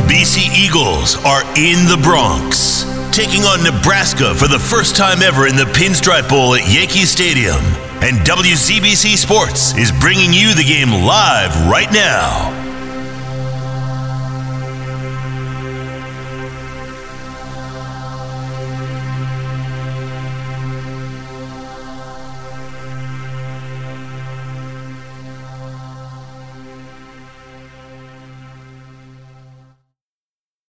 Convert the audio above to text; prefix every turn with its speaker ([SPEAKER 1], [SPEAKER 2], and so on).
[SPEAKER 1] BC Eagles are in the Bronx, taking on Nebraska for the first time ever in the Pinstripe Bowl at Yankee Stadium. And WCBC Sports is bringing you the game live right now.